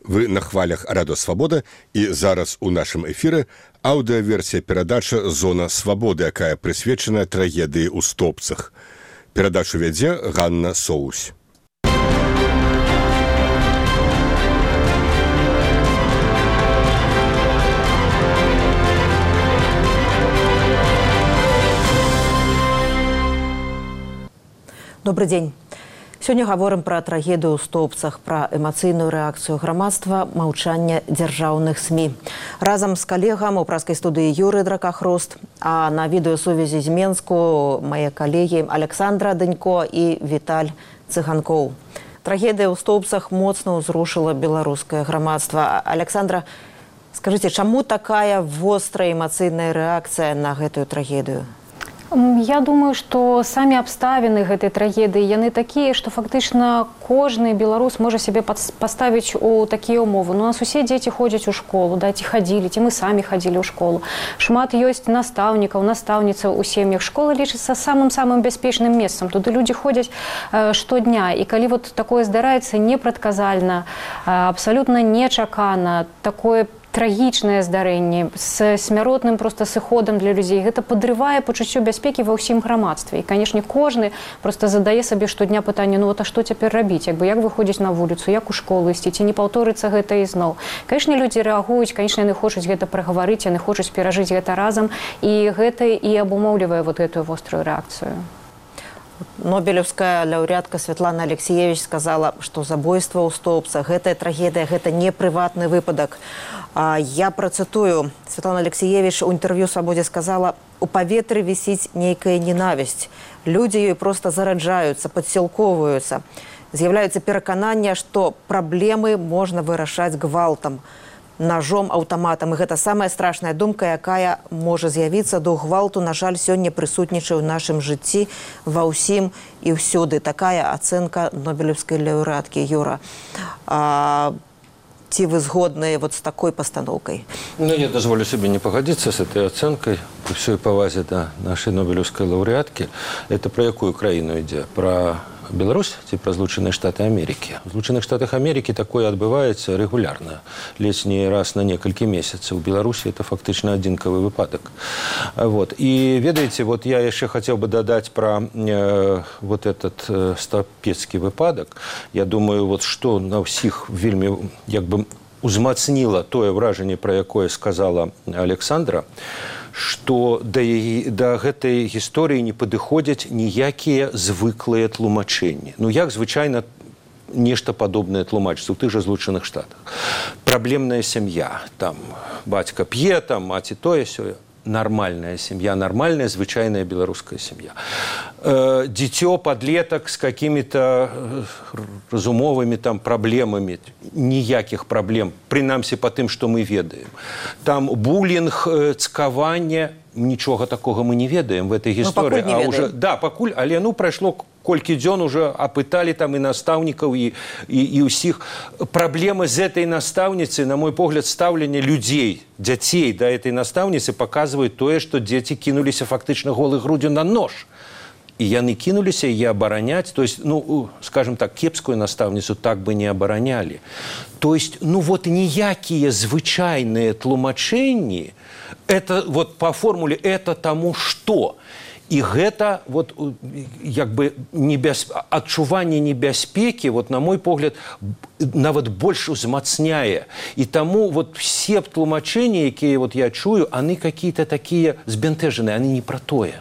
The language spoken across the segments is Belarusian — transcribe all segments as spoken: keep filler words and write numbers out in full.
Вы на хвалях Радио Свабода, і зараз у нашым эфіры аўдыаверсія перадача «Зона свабоды», якая прысвечана трагедыі ў Стопцах. Перадачу вядзе Ганна Соусь. Добрый день. Сёння гаворым пра трагедыю ў Стопцах, пра эмацыйную рэакцыю грамадства, маўчанне дзяржаўных СМІ. Разам з калегам у праскай студыі Юрый Дракахрост, а на відэасувязі з Менску мае калегі Александра Дынько і Віталь Цыганкоў. Трагедыя ў Стопцах моцна ўзрушыла беларускае грамадства. Александра, скажыце, чаму такая вострая эмацыйная рэакцыя на гэтую трагедыю? Я думаю, што самі абставіны гэтай трагедыі, яны такія, што фактычна кожны беларус можа сябе паставіць у такія ўмовы. Ну, у нас усе дзеці ходзяць у школу, да, ці хадзілі, ці мы самі хадзілі ў школу. Шмат ёсць настаўнікаў, настаўніцаў у сем'ях. Школа лічыцца самым-самым бяспечным месцам. Туды людзі ходзяць э, штодня. І калі вот такое здараецца непрадказальна, э, абсалютна нечакана, такое трагічнае здарэнне з смяротным проста сыходам для людзей. Гэта падрывае пачуццё бяспекі ва ўсім грамадстве. І, канешне, кожны проста задае сабе штодня пытанне, ну вот а што цяпер рабіць? Як бы як выходзіць на вуліцу, як у школу ісці, ці не паўторыцца гэта ізноў? Канешне, людзі рэагуюць, канешне, яны хочуць гэта прагаварыць, яны хочуць перажыць гэта разам, і гэта і абумоўлівае вот гэтую вострую рэакцыю. Нобелевская лаўрэатка Святлана Алексеевич сказала, што забойства ў Стопцах, гэтая трагедыя, гэта не прыватны выпадак. А я працытую, Святлана Алексеевич у інтэрв'ю «Свабодзе» сказала, у паветры вісіць нейкая ненавісць. Людзі ёй проста зараджаюцца, падсілкоўваюцца. З'яўляецца перакананне, што праблемы можна вырашаць гвалтам, ножом, аўтаматам. І гэта самая страшная думка, якая можа з'явіцца до гвалту, на жаль, сёння прысутнічае ў нашым жыцці ва ўсім і ўсюды. Такая ацэнка нобелевскай лаўрэаткі. Юра, а, ці вы згодныя вот з такой пастаноўкай? Ну, я дазволю себе не погодиться с этой оценкой. При всей повазе до нашей нобелевской лауреатки. Это про якую краіну ідзе? Про Беларусь ці про Злучаныя Штаты Америки? В Злучаных Штатах Америки такое адбываецца регулярно, ледзь не раз на некалькі месяцаў. У Беларусі это фактычна адзінкавы выпадак. Вот. И ведаеце, вот я яшчэ хотел бы дадаць про э, вот этот э, стопецкі выпадак. Я думаю, вот что на ўсіх вельмі як бы узмацніла тое ўражанне, про якое сказала Александра, што да, да гэтай гісторыі не падыходзяць ніякія звыклыя тлумачэнні. Ну, як звычайна нешта падобнае тлумачыцца ў тых жа Злучаных Штатах. Праблемная сям'я, там бацька п'е, там маці тое сёе. Нормальная семья, нормальная, звычайная белорусская семья. Э, дитё, подлеток с какими-то разумовыми там проблемами, ніяких проблем, принамсі по тым, что мы ведаем. Там буллинг, цкаванне, нічога такого мы не ведаем в этой гісторыі. Ну, а уже, да, пакуль, але ну прайшло колькі дзён уже апыталі там і настаўнікаў і, і, і ўсіх. Праблемы з этой настаўніцы, на мой погляд, стаўленне людзей, дзяцей да этой настаўніцы паказваюць тое, што дзеці кінуліся фактычна голых грудзю на нож. І яны кінуліся яе абараняць, то есть, ну, скажем так, кепскую настаўніцу так бы не абаранялі. То есть, ну вот ніякія звычайныя тлумачэнні, это вот по формуле «это тому что». І гэта вот, як бы, небяс... адчуванне небяспекі, вот, на мой погляд, нават больш узмацняе. І таму вот все тлумачэнні, якія вот я чую, они какие-то такие збянтэжаныя, они не про тое.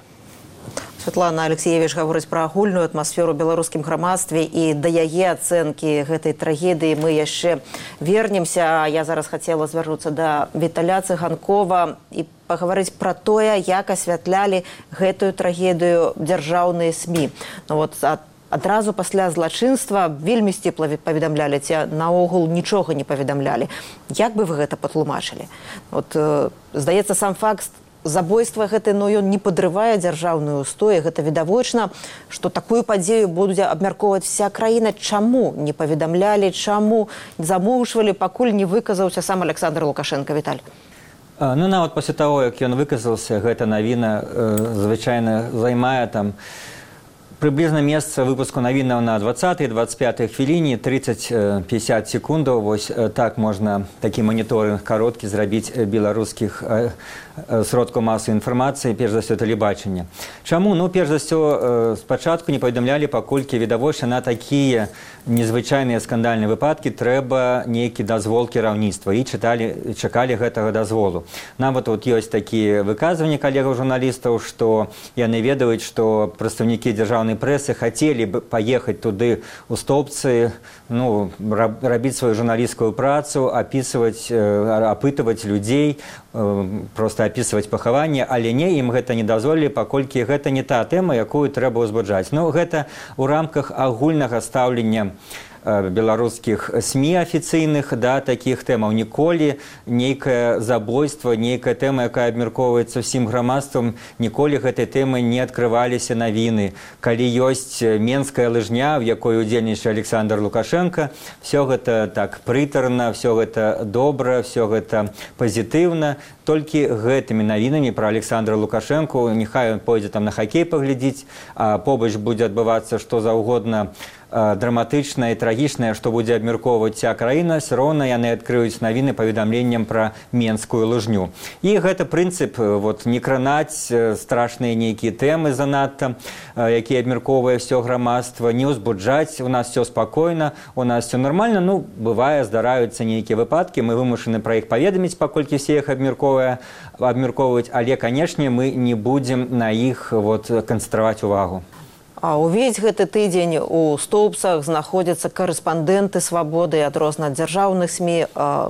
Святлана Алексеевич гаворыць пра агульную атмасферу ў беларускім грамадстве і да яе ацэнкі гэтай трагедыі мы яшчэ вернемся. Я зараз хацела звярнуцца да Віталя Цыганкова і пагаварыць пра тое, як асвятлялі гэтую трагедыю дзяржаўныя СМІ. Ну, вот, ад, адразу пасля злачынства вельмі сціпла паведамлялі, ці наогул нічога не паведамлялі. Як бы вы гэта патлумачылі? Вот, э, здаецца, сам факт забойства гэты, но ён не падрывае дзяржаўную ўстою. Гэта відавочна, што такую падзею будзе абмяркоўваць вся краіна. Чаму не паведамлялі, чаму замоўчвалі, пакуль не выказаўся сам Александр Лукашенко? Віталь. Ну, нават пасля таго, як ён выказаўся, гэта навіна э, звычайна займае там Приблизно месца выпуску навінаў на двадцатай двадцать пятай хвіліне тридцать пятьдесят секундаў. Вось так можна такі маніторинг кароткі зрабіць беларускіх сродкаў масавай інфармацыі, перш за ўсё тэлебачання. Чаму? Ну, перш за ўсё, спачатку не паведамлялі, паколькі відавочна на такія незвычайныя скандальныя выпадкі трэба нейкі дазвол кіраўніцтва і чыталі, чакалі гэтага дазволу. Нават тут ёсць такія выказванні калегаў журналістаў, што яны ведаюць, што прадстаўнікі дзяржаўнай прессы хацелі б паехаць туды у Столбцы, ну, рабіць сваю журналісцкую працу, апісваць, апытваць людзей, проста апісваць пахаванне, але не, ім гэта не дазволілі, паколькі гэта не та тэма, якую трэба ўзбуджаць. Ну, гэта ў рамках агульнага стаўлення беларускіх СМІ афіцыйных да такіх тэмаў. Ніколі нейкае забойства, нейкая тэма, якая абмяркоўваецца ўсім грамадствам, ніколі гэтай тэмы не адкрываліся навіны. Калі ёсць менская лыжня, в якой удзельнічае Александр Лукашенко, все гэта так прытарна, все гэта добра, все гэта пазітыўна. Толькі гэтымі навінамі пра Александра Лукашенко, няхай ён пойдзе там на хакей паглядзіць, а побач будзе адбывацца што заўгодна драматычнае, трагічнае, што будзе абмяркоўваць ця краіна, все роўна яны адкрыюць навіны паведамленнем пра менскую лыжню. І гэта прынцып, вот, не кранаць страшныя нейкія тэмы занадта, якія абмяркоўвае ўсё грамадства, не ўзбуджаць, у нас все спакойна, у нас все нормально. Ну, бывае, здараюцца нейкія выпадкі, мы вымушаны пра іх паведаміць, паколькі все іх абмяркоўвае, абмяркоўваюць, але, канешне, мы не будзем на іх вот канцэнтраваць увагу. А увесь гэты тыдзень у Столбцах знаходзяцца карэспандэнты «Свабоды» ад розных дзяржаўных СМІ,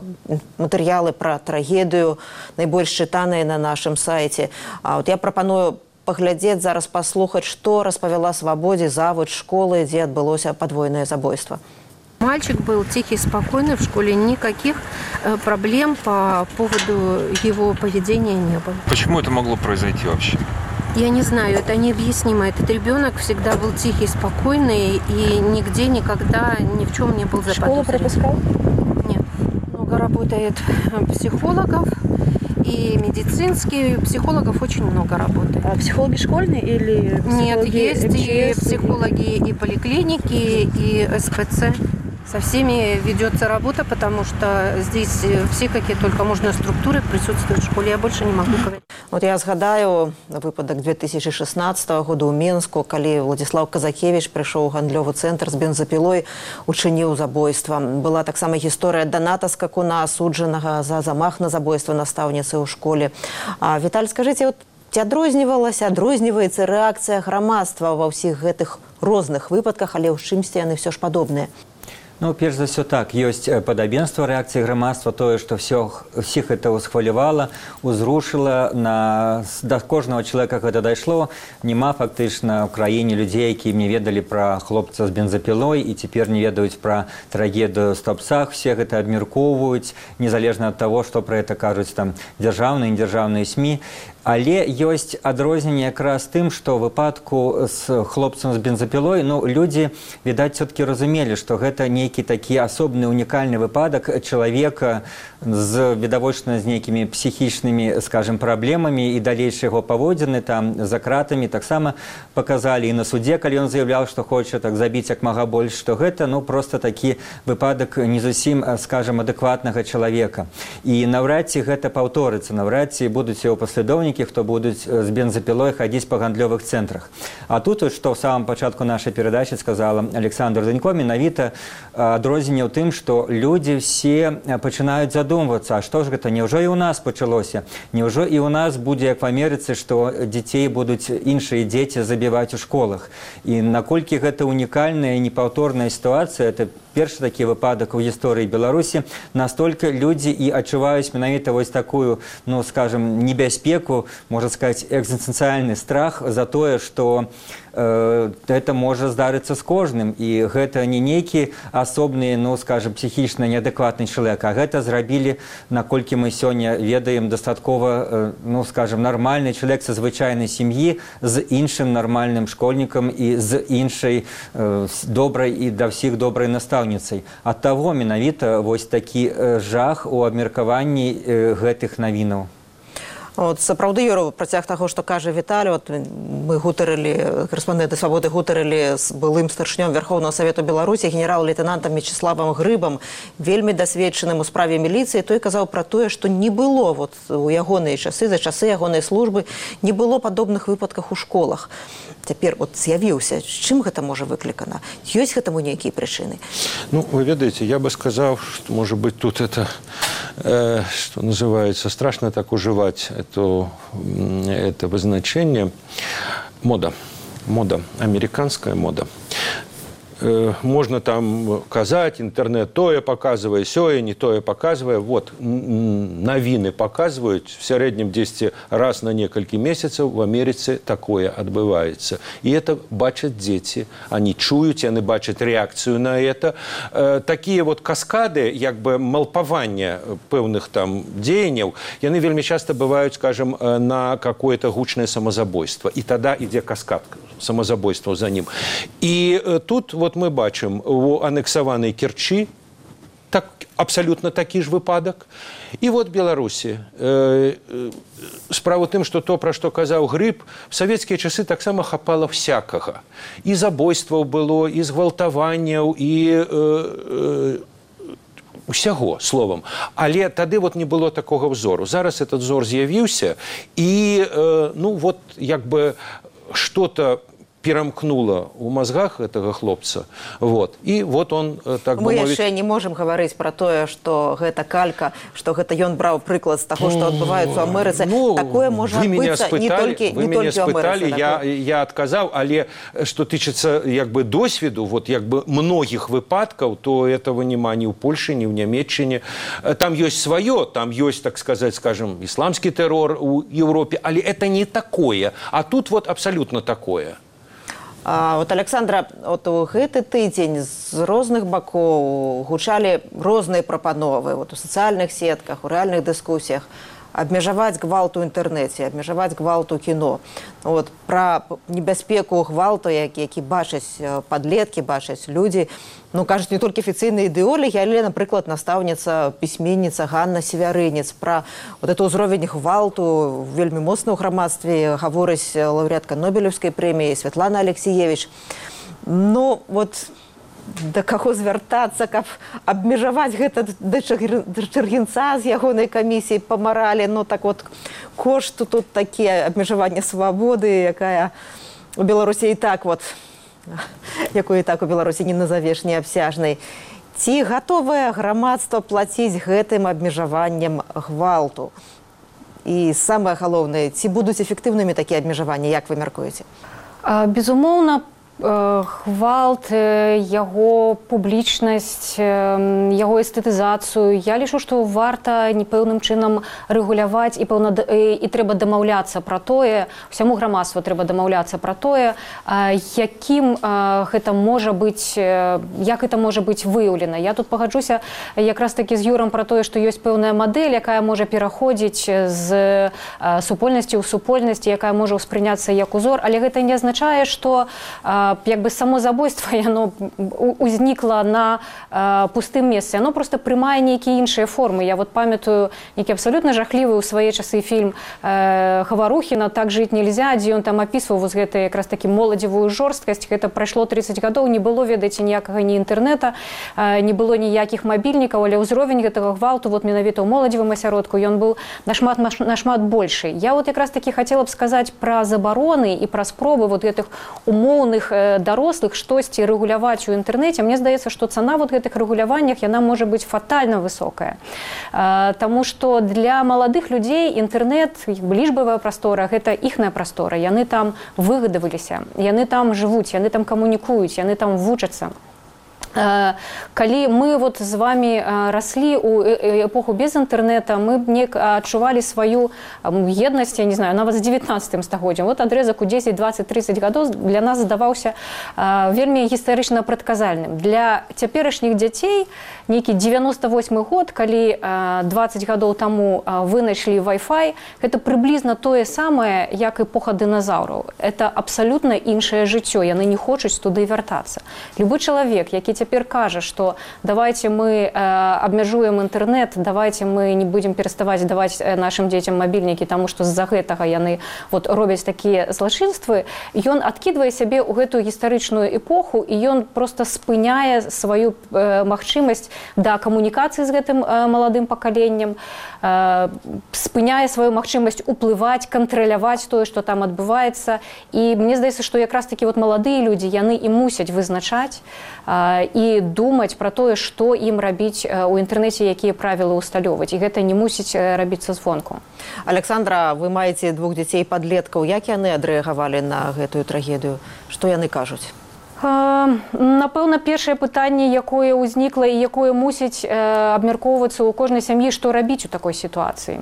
матэрыялы пра трагедыю, найбольш чытаныя на нашым сайце. А вот я прапаную паглядзець, зараз паслухаць, што распавяла «Свабодзе» завуч школы, дзе адбылося падвойнае забойства. Мальчик был тихий, спокойный, в школе никаких проблем по поводу его поведения не было. Почему это могло произойти вообще? Я не знаю, это необъяснимо. Этот ребенок всегда был тихий, спокойный и нигде, никогда, ни в чем не был заподозрен. Школу пропускал? Нет. Много работает психологов и медицинских. Психологов очень много работает. А психологи школьные или психологи? Нет, есть эм че эс, и психологи, и поликлиники, и эс пэ цэ. Со всеми ведется работа, потому что здесь все, какие только можно структуры присутствуют в школе. Я больше не могу говорить. Вот я згадаю выпадок две тысячи шестнадцатого года ў Менску, калі Владислав Казакевич прыйшоў у гандлёвы цэнтр з бензапілой, учыніў забойства. Была таксама гісторыя Даната Скакуна, асуджанага за замах на забойства настаўніцы ў школе. А, Віталь, скажыце, вот ці адрознівалася, адрозніваецца рэакцыя грамадства ва ўсіх гэтых розных выпадках, але ў чымсьці яны все ж падобныя? Ну, перш за ўсё так, ёсць падабенства рэакцыі грамадства, тое, што ўсіх гэта ўсхвалявала, узрушыла, на, да кожнага чалавека гэта дайшло. Нема фактычна ў краіне людзей, якія не ведалі пра хлопца з бензапілой і цяпер не ведаюць пра трагедыю ў Столбцах. Все гэта абмяркоўваюць, незалежна ад таго, што пра гэта кажуць там дзяржаўныя і недзяржаўныя СМІ. Але ёсць адрозненне якраз тым, што ў выпадку з хлопцам з бензапілой, ну, людзі, відаць, все-таки разумелі, што гэта нейкі такі асобны унікальны выпадак чалавека з, відавочна, з нейкімі псіхічнымі, скажем, праблемамі і далейшыя яго паводзіны там за кратамі таксама паказалі і на судзе, калі ён заяўляў, што хоча так забіць як мага больш, што гэта, ну, проста такі выпадак не зусім, скажем, адэкватнага чалавека. І наўрад ці гэта паўторыцца, наўрад ці будуць яго паслядоўнікі, хто будуць з бензапілой хадзіць па гандлёвых цэнтрах. А тут, што ў самым пачатку нашай перадачы сказала Александр Данько, менавіта адрозненне ў тым, што людзі все пачынаюць задумвацца, а што ж гэта, няўжо і ў нас пачалося? Няўжо і ў нас будзе, як в Амерыцы, што дзяцей будуць іншыя дзеці забіваць у школах? І наколькі гэта унікальная і непаўторная сітуацыя, это першы такі выпадак у гісторыі Беларусі, настолькі людзі і адчуваюць менавіта вось такую, ну, скажем, небяспеку, можна сказаць, экзістэнцыяльны страх за тое, што э, гэта можа здарыцца з кожным. І гэта не нейкі асобны, ну, скажем, псіхічна неадэкватны чалавек, а гэта зрабілі, наколькі мы сёння ведаем, дастаткова, э, ну, скажем, нармальны чалавек са звычайнай сям'і з іншым нармальным школьнікам і з іншай э, добрай і да ўсіх добрай настаўніцай. Ад таго менавіта вось такі жах у абмеркаванні гэтых навінаў. От, сапраўды, Юра, працяг таго, што кажа Віталій, от, мы гутарылі, корэспандэнты «Свабоды» гутарылі з былым старшынём Верховного Совету Беларусі, генерал-лейтенантам Мечиславам Грыбам, вельмі дасведчаным у справе міліцыі. Той казаў пра тое, што не было вот, у ягоныя часы, за часы ягонай службы, не было падобных выпадках у школах. Цяпер от з'явіўся. З чым гэта можа выклікана? Ёсць гэтаму нейкія прычыны? Ну, вы ведаете, я бы сказал, что, может быть, тут это, э, что называется, страшно так уживать это, это обозначение. Мода. Мода. Американская мода. Э, можно там казать, интернет тое показывая, сёе, не тое показывая. Вот, новины показывают, в среднем десять раз на несколько месяцев в Америке такое отбывается. И это бачат дети. Они чуют, они бачат реакцию на это. Э, такие вот каскады, як бы малпавання пэўных там дзеянняў, яны вельмі часто бывают, скажем, на какое-то гучное самозабойство. И тогда идет каскад самозабойства за ним. И э, тут вот мы бачым у анексаванай Керчи так, абсолютно такі ж выпадак. І вот Беларусі. Э, э, справа ў тым, што то, пра што казаў Грыб, в савецкія часы таксама хапала всякага. І забойстваў было, і згвалтаванняў, і э, э, усяго, словам. Але тады вот не было такога ўзору. Зараз этот взор з'явіўся, і э, ну вот як бы что-то перамкнуло у мозгах этого хлопца. Вот. И вот он, так мы бы мовіць... яшчэ не можем говорить про тое, что гэта калька, что гэта ён браў прыклад з таго, што адбываецца ў Амерыцы. Ну, такое можа адбыцца не толькі вы не меня толькі ў спытали, Амерыцы. я, я адказаў, але што тычыцца як бы досведу, вот як бы многіх выпадкаў, то этого няма ні ў Польше, ні ў Нямецчыне. Там ёсць сваё, там ёсць, так сказать, скажем, исламский террор у Европе, але это не такое. А тут вот абсолютно такое. А, от, Александра, от у гэты тыдзень з розных бакоў гучалі розныя прапановы вот, у сацыяльных сетках, у рэальных дыскусіях абмежаваць гвалт у інтэрнэце, абмежаваць гвалт у кіно. От, пра небяспеку гвалту, які, які бачаць падлеткі, бачаць людзі, ну, кажуць, не толькі афіцыйныя ідэолагі, але, напрыклад, настаўніца, пісьменніца Ганна Севярынец. Пра вот это ўзровень гвалту вельмі моцна ў грамадстве гаворыць лаўрэатка Нобелеўскай прэміі Святлана Алексіевіч. Ну, вот... да каго звяртацца, каб абмежаваць гэта да Чыргінца з ягонай камісіяй па маралі. Ну, так вот, кошту тут такія абмежавання свабоды, якая у Беларусі і так вот, якую і так у Беларусі не назавеш неабсяжнай. Ці гатовае грамадства плаціць гэтым абмежаваннем гвалту? І самае галоўнае, ці будуць эфектыўнымі такія абмежаванні, як вы мяркуеце? Безумоўна, гвалт, яго публічнасць, яго эстэтызацыю. Я лічу, што варта непэўным чынам рэгуляваць і, пэўна, і трэба дамаўляцца пра тое, усяму грамадству трэба дамаўляцца пра тое, якім гэта можа быць, як гэта можа быць выяўлена. Я тут пагаджуся якраз такі з Юрам пра тое, што ёсць пэўная мадэль, якая можа пераходзіць з супольнасці ў супольнасці, якая можа ўспрыняцца як узор, але гэта не азначае, што як бы само забойство, яно узнікла на э, пустым месцы. Оно просто прымае нейкія іншыя формы. Я вот памятаю нейкі абсолютно жахлівы ў свае часы фільм э, Хаварухіна «Так жыць нельзя», дзе ён там апісваў вот гэта якраз такі моладзевую жорсткасць. Гэта прайшло тридцать гадоў, не было, ведаеце, ніякага ні інтэрнэта, э, не было ніякіх мабільнікаў, але ўзровень гэтага гвалту вот менавіта ў моладзевым асяродку, ён был нашмат, нашмат большы. Я вот якраз такі хацела б сказаць пра забароны і пра спробы вот гэтых умоўных дарослых штосьці рэгуляваць у інтэрнэце. Мне здаецца, што цана вот гэтых рэгуляваннях, яна можа быць фатальна высокая. Таму што для маладых людзей інтэрнэт, лічбавая прастора, гэта іхная прастора. Яны там выгадаваліся, яны там жывуць, яны там камунікуюць, яны там вучацца. Калі мы вот з вами раслі у эпоху без інтэрнэта, мы б неяк адчувалі сваю еднасць, я не знаю, нават з девятнадцатым стагоддзям. Вот адрезак у дзесяць, дваццаць, тридцать гадоў для нас здаваўся вельмі гістарычна прадказальным. Для цяперашніх дзяцей нейкі девяносто восьмы год, калі двадцать гадоў таму вынайшлі Wi-Fi, гэта прыблізна тое самае, як эпоха дыназаўраў. Это абсалютна іншае жыццё, яны не хочуць туды вяртацца. Любы чалавек, які цяпер цяпер кажа, што давайте мы абмяжуем інтэрнэт, давайте мы не будзем пераставаць даваць нашим дзецям мабільнікі, таму што з-за гэтага яны вот, робяць такія злачынствы, ён адкідвае сябе ў гэтую гістарычную эпоху, і ён просто спыняе сваю э, магчымасць да камунікацыі з гэтым э, маладым пакаленнем, э, спыняе сваю магчымасць уплываць, кантраляваць тое, што там адбываецца. І мне здаецца, што якраз такі вот маладыя людзі, яны і мусяць вызначаць э, і думаць пра тое, што ім рабіць э, у інтэрнэце, якія правілы ўсталёўваць. І гэта не мусіць э, рабіцца звонку. Александра, вы маеце двух дзяцей падлеткаў. Як яны адрэагавалі на гэтую трагедыю? Што яны кажуць? Напэўна, першае пытанне, якое ўзнікла і якое мусіць абмяркоўвацца ў кожнай сям'і, што рабіць у такой сітуацыі.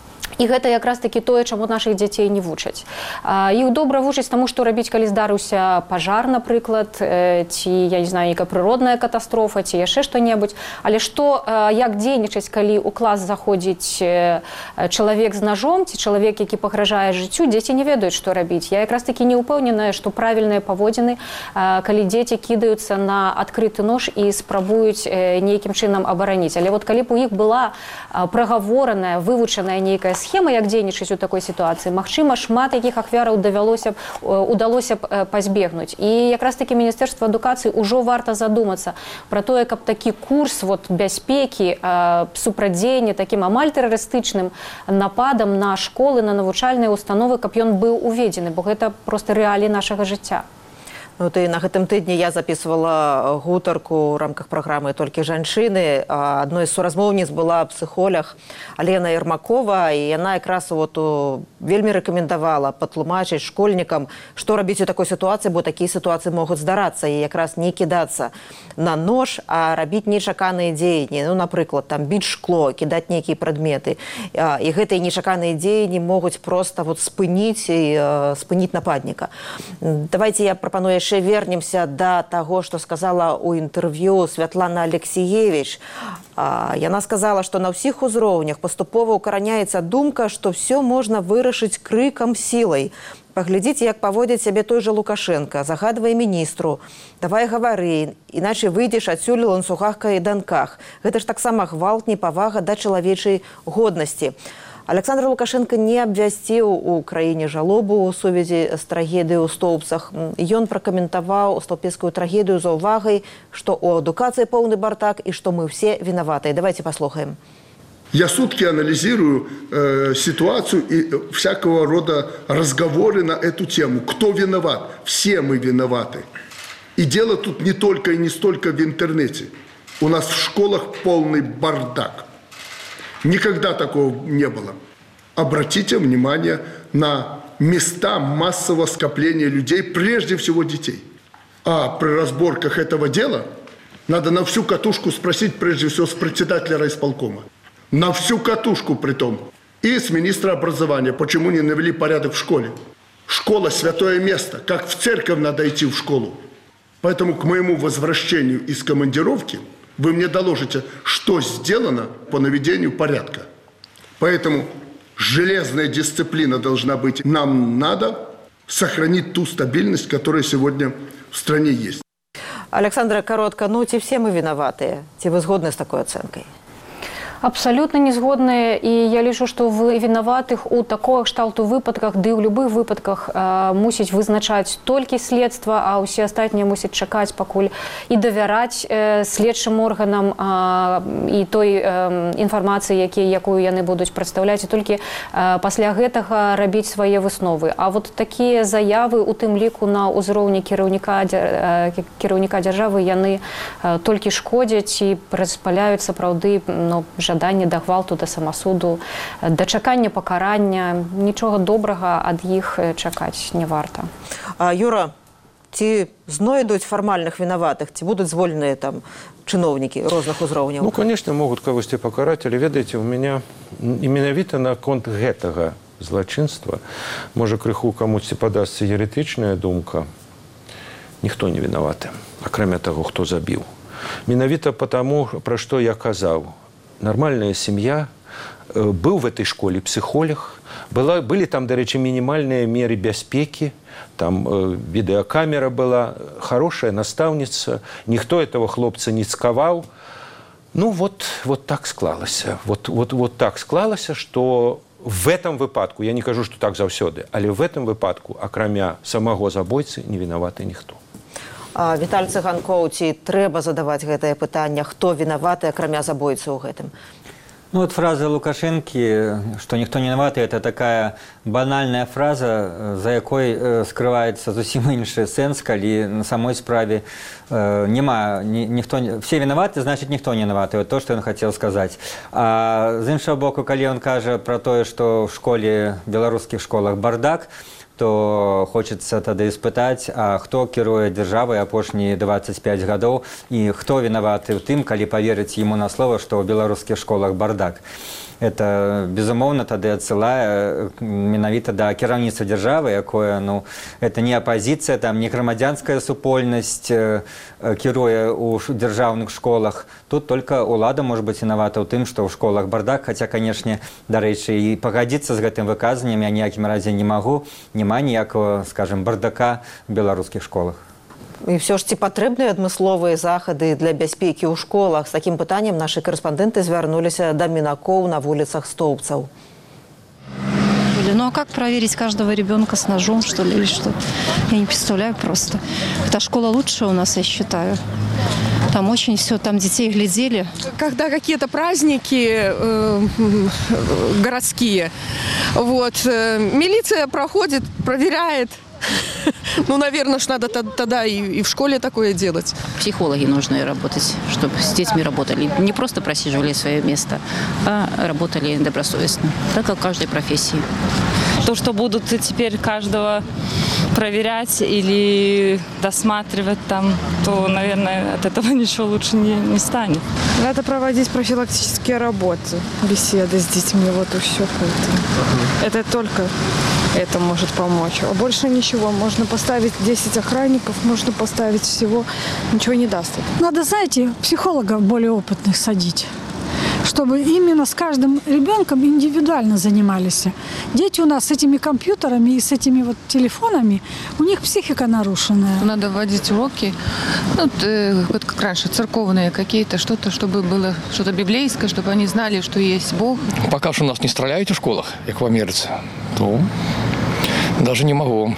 І гэта якраз такі тое, чаму нашых дзяцей не вучаць. Іх добра вучаць таму, што рабіць, калі здарыўся пажар, напрыклад, ці, я не знаю, нейкая прыродная катастрофа, ці яшчэ што-небудзь. Але што, як дзейнічаць, калі ў клас заходзіць чалавек з ножом, ці чалавек, які пагражае жыццю, дзеці не ведаюць, што рабіць. Я якраз такі не ўпэўненая, што правільныя паводзіны, калі дзеці кідаюцца на адкрыты нож і спрабуюць нейкім чынам абараніць. Але вот калі б у іх была прагавораная, вывучаная нейкая схема, як дзейнічаць у такой сітуацыі, магчыма, шмат якіх ахвяраў давялося б, удалося б пазбегнуць. І якраз такі Міністэрства адукацыі ўжо варта задумацца пра тое, каб такі курс вот, бяспекі, супрацьдзеяння такім амаль тэрарыстычным нападам на школы, на навучальныя установы, каб ён быў уведзены, бо гэта проста рэаліі нашага жыцця. Ну, ты, на гэтым тыдні я записывала гутарку ў рамках праграмы «Толькі жанчыны». Адной з суразмоўніц была псіхолог Алена Ермакова, і яна якраз вот, вельмі рэкамендавала патлумачыць школьнікам, што рабіць у такой сітуацыі, бо такія сітуацыі могуць здарацца, і якраз не кідацца на нож, а рабіць нечаканыя дзеянні. Ну, напрыклад, там, біць шкло, кідаць нейкія прадметы. І гэтыя нечаканыя дзеянні могуць проста вот, спыніць, і, спыніць нападніка. Давайте я прапаную яшчэ вернемся да таго, што сказала ў інтэрв'ю Святлана Алексіевіч. Яна сказала, што на ўсіх узроўнях паступова ўкараняецца думка, што все можна вырашыць крыкам, сілай. Паглядзіце, як паводзіць сябе той жа Лукашенко, загадвае міністру, давай гавары, іначай выйдзеш адсюль у ланцугах кайданках. Гэта ж таксама гвалт, непавага да чалавечай годнасці. Александр Лукашенко не абвясціў у краіне жалобу ў сувязі з трагедыяй у Стоўбцах. Ён пракаментаваў стаўбецкую трагедыю за ўвагай, што ў адукацыі поўны бардак і што мы все виноваты. Давайте послухаем. Я сутки анализирую э, ситуацию и всякого рода разговоры на эту тему. Кто виноват? Все мы виноваты. И дело тут не только и не столько в интернете. У нас в школах полный бардак. Никогда такого не было. Обратите внимание на места массового скопления людей, прежде всего детей. А при разборках этого дела надо на всю катушку спросить, прежде всего, с председателя райисполкома. На всю катушку притом. И с министра образования. Почему не навели порядок в школе? Школа – святое место. Как в церковь надо идти в школу. Поэтому к моему возвращению из командировки вы мне доложите, что сделано по наведению порядка. Поэтому железная дисциплина должна быть. Нам надо сохранить ту стабильность, которая сегодня в стране есть. Александра, коротко, ну, ці все мы виноваты? Ці вы згодны з такой ацэнкай? Абсолютно не згодная, і я лічу, што вы вінаватых у такого кшталту выпадках, ды ў любых выпадках э, мусіць вызначаць толькі следства, а ўсе астатнія мусяць чакаць пакуль і давяраць э, следчым органам э, і той э, інфармацыі, якую яны будуць прадстаўляць, і толькі э, пасля гэтага рабіць свае высновы. А вот такія заявы, у тым ліку на ўзроўні кіраўніка, э, кіраўніка дзяржавы, яны э, толькі шкодзяць і распаляюць сапраўды, ну, жаданне да гвалту, да самасуду, да чакання пакарання. Нічога добрага ад іх чакаць не варта. А, Юра, ці знойдуць фармальных вінаватых, ці будуць звольныя там чыноўнікі розных узроўняў? Ну, конечно, могуць кагосьці пакараць, але ведаеце, у мяне і менавіта наконт гэтага злачынства можа крыху камусьці падасца еретычная думка. Ніхто не вінаваты, акрамя таго, хто забіў. Менавіта потому, пра што я казаў. Нормальная семья Был в этой школе психолог, была, были там, до речи, минимальные меры бяспеки, там э, видеокамера была, хорошая наставница, никто этого хлопца не сковал. Ну вот, вот так склалось. Вот, вот, вот так склалось, что в этом выпадку, я не кажу, что так заўсёды, але в этом выпадку, акрамя самого забойцы, не виноваты ніхто. А, Віталь Цыганкоў, ці трэба задаваць гэтае пытанне, хто вінаваты, акрамя забойцы ў гэтым? Ну вот фраза Лукашенки, что никто не виноват, это такая банальная фраза, за якой скрывается зусім іншы сэнс, калі на самой справе э, нема, ни, никто, все виноваты, значит никто не виноват. Вот то, что он хотел сказать. А з іншого боку, калі он кажа про то, что в школе, в белорусских школах бардак, то хочется тогда испытать, а кто кіруе державой апошние двадцать пять годов и кто виноваты в тым, калі поверить ему на слово, что в белорусских школах бардак. Это, безумоўна, тады адсылае менавіта да кіраўніцтва дзяржавы, якое, ну, это не апозіцыя, там, не грамадзянская супольнасць э, кіруе ў дзяржаўных школах. Тут только ўлада может быть виновата ў тым, што ў школах бардак, хаця, канешне, дарэчы, і пагадзіцца з гэтым выказаннем я ніякім разе не магу, няма ніякага, скажем, бардака в беларускіх школах. І все ж ці патрэбныя адмысловыя захады для бяспекі ў школах? З такім пытаннем нашы карэспандэнты звярнуліся да мінакоў на вуліцах Стоўбцаў. Ну а как проверить каждого ребенка с ножом, что ли, или что? Я не представляю просто. Эта школа лучшая у нас, я считаю. Там очень все, там детей глядели. Когда какие-то праздники э, городские, вот, э, милиция проходит, проверяет. Ну, наверное, ж надо тогда и, и в школе такое делать. Психологи нужны работать, чтобы с детьми работали. Не просто просиживали свое место, а работали добросовестно, так как в каждой профессии. То, что будут теперь каждого проверять или досматривать там, то, наверное, от этого ничего лучше не, не станет. Надо проводить профилактические работы, беседы с детьми, вот и все. Это только это может помочь. А больше ничего. Можно поставить десять охранников, можно поставить всего. Ничего не даст. Надо, знаете, психологов более опытных садить, чтобы именно с каждым ребенком индивидуально занимались. Дети у нас с этими компьютерами и с этими вот телефонами, у них психика нарушенная. Надо вводить уроки, вот, э, вот как раньше, церковные какие-то, что-то, чтобы было что-то библейское, чтобы они знали, что есть Бог. Пока что у нас не стреляют в школах, как в Америке, то даже не могу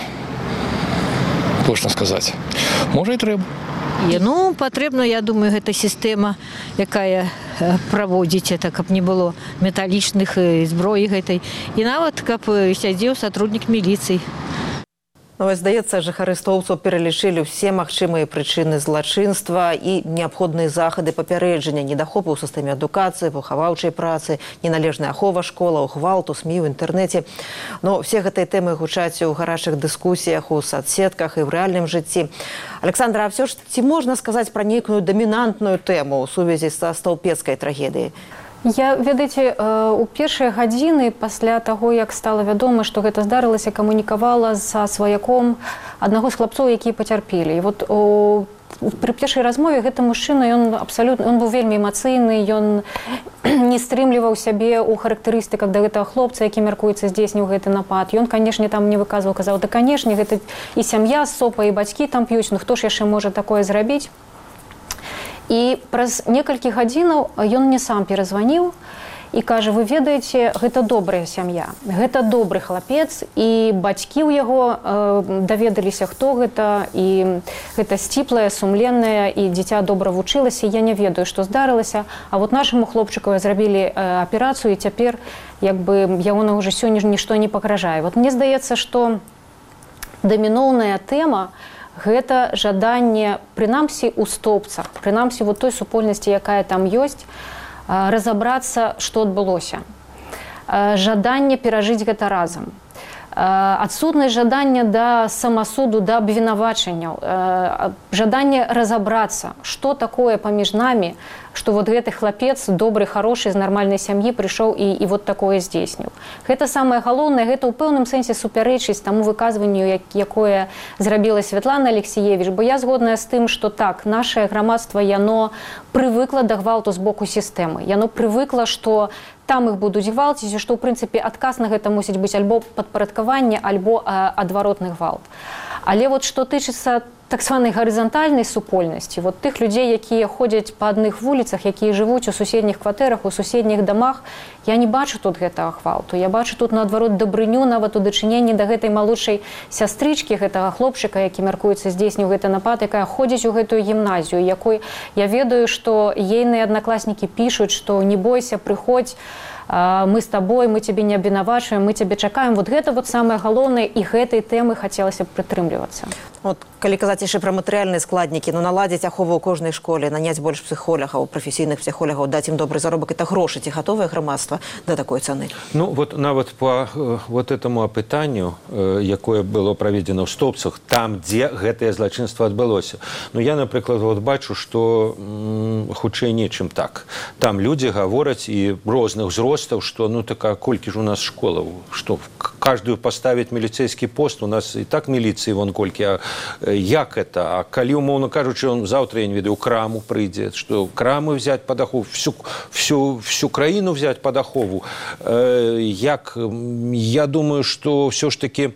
точно сказать. Может, и треба. Ну, патрэбна, я думаю, гэта сістэма, якая праводзіць это, каб не было металічных зброі гэтай. І нават, каб сядзеў сотруднік міліцыі. Ну, здаецца, жыхары Стоўбцаў пералічылі ўсе магчымыя прычыны злачынства і неабходныя захады папярэджання, недахопу ў сістэме адукацыі, выхаваўчай працы, неналежная ахова школаў, гвалту, СМІ ў інтэрнэце. Но все гэтыя тэмы гучаць у гарачых дыскусіях, у соцсетках і ў рэальным жыцці. Александра, а все ж ці можна сказаць пра нейкую дамінантную тэму ў сувязі са стаўпецкай трагедыяй? Я, ведаеце, у першыя гадзіны пасля таго, як стала вядома, што гэта здарылася, камунікавала са сваяком аднаго з хлапцоў, якія пацярпелі. І вот о, пры першай размове гэты мужчына, ён абсалютна, ён быў вельмі эмацыйны, ён не стрымліваў сябе ў характарыстыках да гэтага хлопца, які мяркуецца здзейсніў гэты напад. Ён, канешне, там не выказваў, казаў, да, канешне, гэта і сям'я з сопа, і бацькі там п'юць, ну хто ж яшчэ можа такое зрабіць? І праз некалькі гадзінаў ён мне сам перазваніў і кажа, вы ведаеце, гэта добрая сям'я, гэта добры хлапец, і бацькі ў яго э, даведаліся, хто гэта, і гэта сціплая, сумленная, і дзіця добра вучылася, я не ведаю, што здарылася, а вот нашаму хлопчыку зрабілі э, аперацыю, і цяпер як бы ягона ўжо сёння нішто не пагражае. Вот мне здаецца, што даміноўная тэма гэта жаданне, прынамсі ў Стоўбцах, прынамсі вот той супольнасці, якая там ёсць, разабрацца, што адбылося. Жаданне перажыць гэта разам. Адсутнасць жадання да самасуду, да абвінавачанняў, жаданне разабрацца, што такое паміж намі што вот гэты хлапец добры, хорошы, з нармальнай сям'і прыйшоў і, і вот такое здзейсніў. Гэта самае галоўнае, гэта ў пэўным сэнсе супярэчыць таму выказванню, як, якое зрабіла Святлана Алексіевіч, бо я згодная з тым, што так, нашае грамадства, яно прывыкла да гвалту з боку сістэмы. Яно прывыкла, што там іх будуць гвалціць, што, ў прынцыпе, адказ на гэта мусіць быць альбо падпарадкаванне, альбо а, адваротны гвалт. Але вот што тычыцца так званай гарызантальнай супольнасці, вот тых людзей, якія ходзяць па адных вуліцах, якія жывуць у суседніх кватэрах, у суседніх дамах, я не бачу тут гэтага гвалту. Я бачу тут, наадварот, дабрыню, нават у дачыненні да гэтай малодшай сястрычкі, гэтага хлопчыка, які мяркуецца здзейсніў гэты напад, якая ходзіць у гэтую гімназію, якой я ведаю, што ейныя аднакласнікі пішуць, што не бойся, прыходзь, мы з табой, мы цябе не абвінавачваем, мы цябе чакаем. Вот гэта вот самае галоўнае, і гэтай тэмы хацелася б прытрымлівацца. Вот, калі казаць яшчэ пра матэрыяльныя складнікі, ну, наладзіць ахову ў кожнай школе, наняць больш псіхолагаў, прафесійных псіхолагаў, даць ім добры заробак, это грошы, ці гатовае грамадства да такой цаны? Ну, вот нават по вот этому апытанню, якое было праведзена ў Стопцах, там, дзе гэтае злачынства адбылося. Ну, я, напрыклад, вот бачу, што хутчэй нечым так. Там людзі гавораць і розных узростаў, што, ну, такая, колькі ж у нас школаў, што каждую паставіць міліцэйскі пост, у нас і так міліцыі вон колькі, а як это? А калі, умоўно кажучы, он заўтра, я не ведаю, краму прыйдзе, што крамы взять под ахову, всю, всю, всю краіну взять под ахову. Э, як? Я думаю, што ўсё ж таки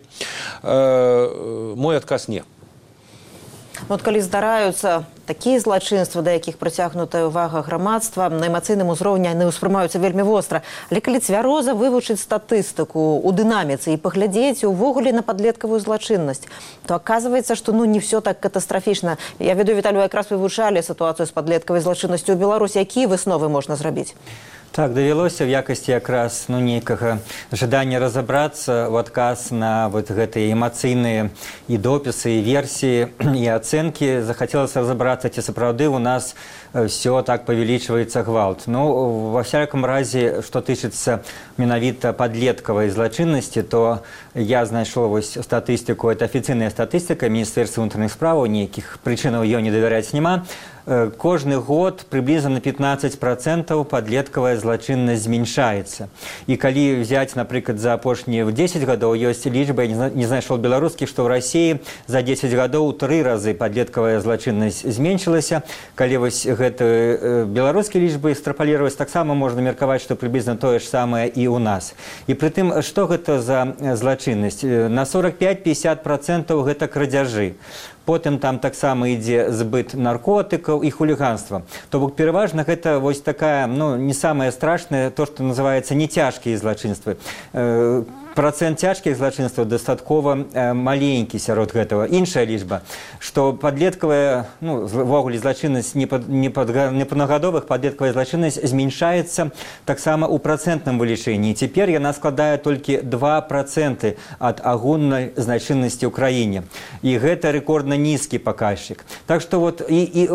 э, мой адказ не. Вот калі здараюцца такія злачынствы, да якіх прыцягнутая ўвага грамадства, на эмацыйным узроўні яны ўспрымаюцца вельмі востра. Але калі цвяроза вывучыць статыстыку ў дынаміцы і паглядзець увогуле на падлеткавую злачыннасць, то аказваецца, што ну не все так катастрафічна. Я ведаю, Віталю, якраз вывучалі сітуацыю з падлеткавай злачыннасцю ў Беларусі. Якія высновы можна зрабіць? Так, давялося в якасці якраз ну, нейкага жадання разабрацца ў адказ на вот гэтыя эмацыйныя і допісы, і версіі, і ацэнкі. Захацелася разабрацца, ці сапраўды у нас все так павялічваецца гвалт. Ну, во всяком разе, што тычыцца менавіта падлеткавай злачыннасці, то я знайшоў вось статыстыку, это афіцыйная статыстыка Міністэрства ўнутраных справаў, нейкіх прычынаў ёй не давяраць няма. Кожны год приблизно на пятнадцать процентов падлеткавая злачыннасць зменшаецца. І калі взять, напрыклад, за апошнія десять гадоў, ёсць лічба, я не знайшоў беларускіх, што ў Расіі за десять гадоў тры разы падлеткавая злачыннасць зменшылася. Калі вось гэты беларускія лічбы экстрапаліраваць, таксама можна меркаваць, што прыблізна тое ж самае і ў нас. І прытым, што гэта за злачыннасць? На сорок пять — пятьдесят процентов гэта крадзяжы. Потым там таксама ідзе збыт наркотыкаў і хуліганства. То бок пераважна гэта вось такая, ну, не самае страшнае, то, што называецца нецяжкія злачынствы. Процент цяжкіх злачынстваў дастаткова маленькі сярод гэтага. Іншая лічба, што падлеткавая, ну, ввогуле злачыннасць непаўнагадовых, падлеткавая злачыннасць зменшаецца таксама ў працэнтным вылічэнні. Цяпер яна складае толькі два проценты ад агульнай злачыннасці ў краіне. І гэта рэкордна нізкі паказчык. Так што вот і, і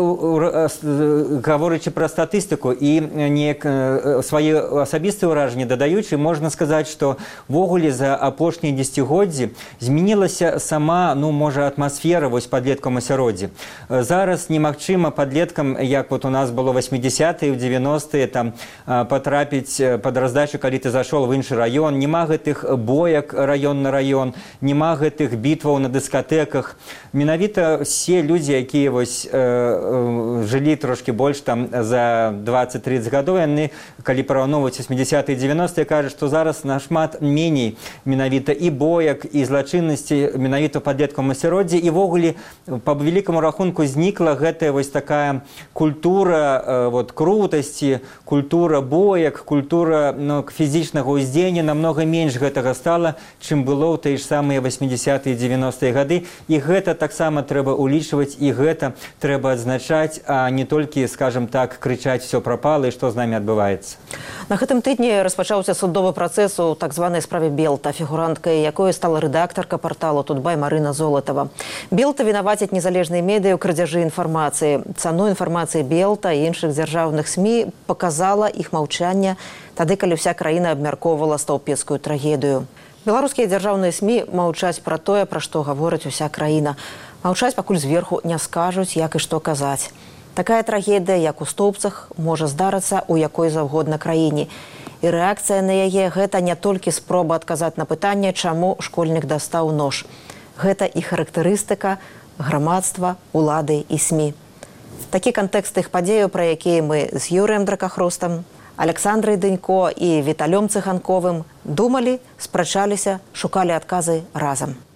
гаворачы пра статыстыку і неяк свае асабістыя ўражанні дадаючы, можна сказаць, што ввогуле за апошнія дзесяцігоддзі змянілася сама, ну, можа, атмасфера вось падлеткавым асяроддзі. Зараз немагчыма падлеткам, як вот у нас было восьмідзесятыя, дзевяностыя, там патрапіць пад раздачу, калі ты зашоў в іншы раён. Нема гэтых боек раён на раён, нема гэтых бітваў на дыскатэках. Менавіта все людзі, якія вось э, э, жылі трошки больш там за дваццаць-трыццаць гадоў, яны, калі параўноўваць восьмідзесятыя, дзевяностыя, кажуць, што зараз нашмат меней менавіта і боек, і злачыннасці менавіта ў падлеткавым асяроддзі. І ввогуле па вялікаму рахунку знікла гэтая вось такая культура э, вот, крутасці, культура боек, культура ну, фізічнага ўздзеяння. Намнога менш гэтага стала, чым было ў тыя ж самыя восьмідзесятыя, дзевяностыя гады. І гэта таксама трэба улічваць, і гэта трэба адзначаць, а не толькі, скажем так, крычаць «всё прапала» і што з намі адбываецца. На гэтым тыдні распачаўся судовы працэс у так званай справе Белта, фігуранткай якой стала рэдактарка парталу «Тутбай» Марына Золатова. Белта вінавацяць незалежныя медыа ў крадзяжы інфармацыі. Цану інфармацыі Белта і іншых дзяржаўных СМІ паказала іх маўчанне тады, калі ўся краіна абмяркоўвала стаўпецкую трагедыю. Беларускія дзяржаўныя СМІ маўчаць пра тое, пра што гаворыць уся краіна. Маўчаць, пакуль зверху не скажуць, як і што казаць. Такая трагедыя, як у Стоўбцах, можа здарыцца ў якой заўгодна краіне. І рэакцыя на яе – гэта не толькі спроба адказаць на пытанне, чаму школьнік дастаў нож. Гэта і характарыстыка грамадства, улады і СМІ. Такі кантэкст тых падзеяў, пра якія мы з Юрыем Дракахрустам, Александрай Дынько і Віталём Цыганковым думалі, спрачаліся, шукалі адказы разам.